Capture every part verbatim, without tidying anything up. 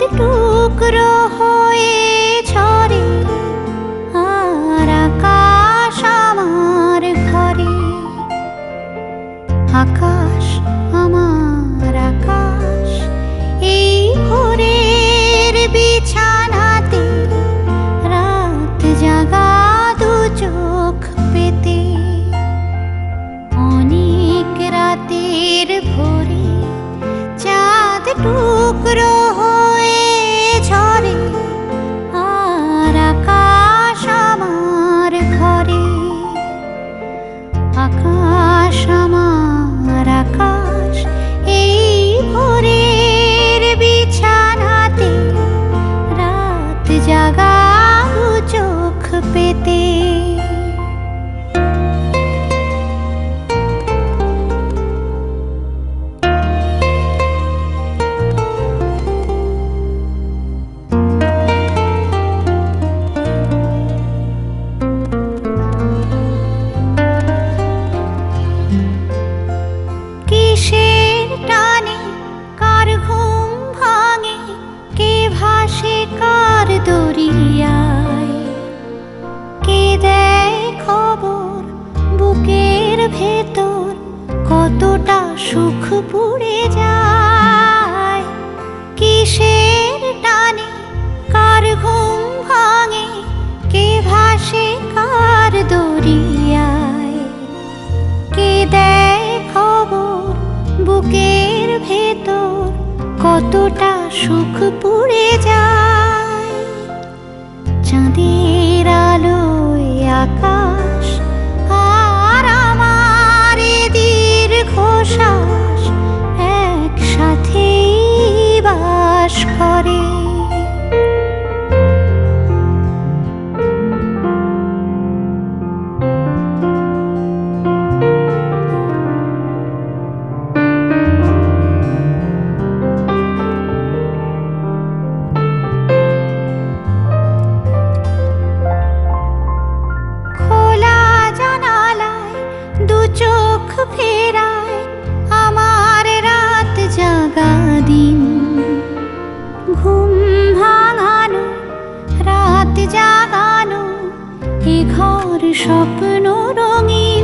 টুকরো হয়ে ঝরে আর আকাশ আমার ঘরে। আকাশ আমার আকাশ, এই ভোরের বিছানাতে রাত জাগা দু চোখ পেতে। অনেক রাতের ভোরে চাঁদ টুকরো হয়ে ঝরে আর আকাশ আমার ঘরে। আকাশ আমার আকাশ, এই ভোরের বিছানাতে রাত জাগা দু চোখ পেতে। কিসের টানে কার ঘুম ভাঙে, কে ভাসে কার দরিয়ায়, কে দেয় খবর বুকের ভেতর কতটা সুখ পুড়ে যায়। কিসের টানে কার ঘুম ভাঙে, কে ভাসে কার দরিয়ায়, কে দেয় খবর বুকের ভেতর কতটা সুখ পুড়ে যায়। চাঁদের আলোয় আকাশ আর আমার দীর্ঘশ্বাস একসাথেই বাস করে। চোখ ফেরায় আমার রাত জাগা দিন, ঘুম ভাঙানো রাত জাগানো এ ঘর স্বপ্ন রঙিন।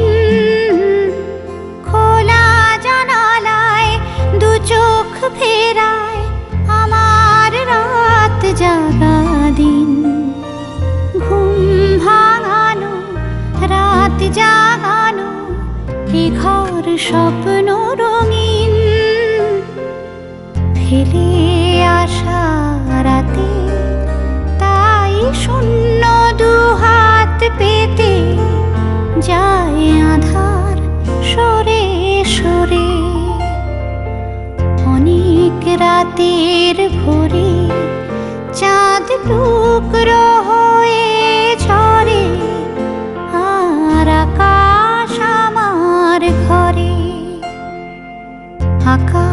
খোলা জানালায় দু চোখ ফেরায় আমার রাত জাগা দিন, ঘুম ভাঙানো রাত জাগানো এ ঘর স্বপ্ন রঙিন। ফেলে আসা রাতে তাই শূন্য দু হাত পেতে যায় আধার সরে সরে। অনেক রাতের ভোরে চাঁদ টুকরো হয়ে ঝরে আর আকাশ আমার ঘরে। আকাশ